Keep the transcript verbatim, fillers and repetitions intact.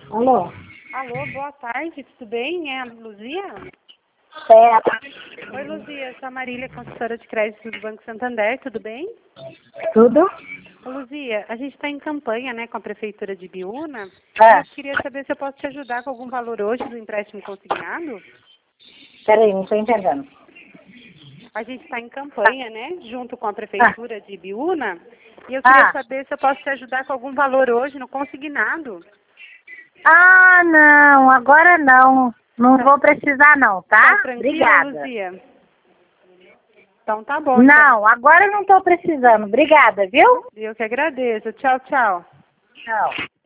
Alô? Alô, boa tarde, tudo bem? É a Luzia? Certo. Oi, Luzia, sou a Marília, consultora de crédito do Banco Santander, tudo bem? Tudo? Ô, Luzia, a gente está em campanha, né, com a Prefeitura de Biúna. Ah, Eu queria saber se eu posso te ajudar com algum valor hoje do empréstimo consignado. peraí, não estou entendendo. A gente está em campanha, né, junto com a Ah, Prefeitura de Biúna. E eu queria ah, saber se eu posso te ajudar com algum valor hoje no consignado. ah, não, agora não. Não Tá, vou precisar não, tá tá? tranquila, Obrigada. Luzia? Então tá bom, então. Não, agora não estou precisando. Obrigada, viu? Eu que agradeço. Tchau, tchau. Tchau.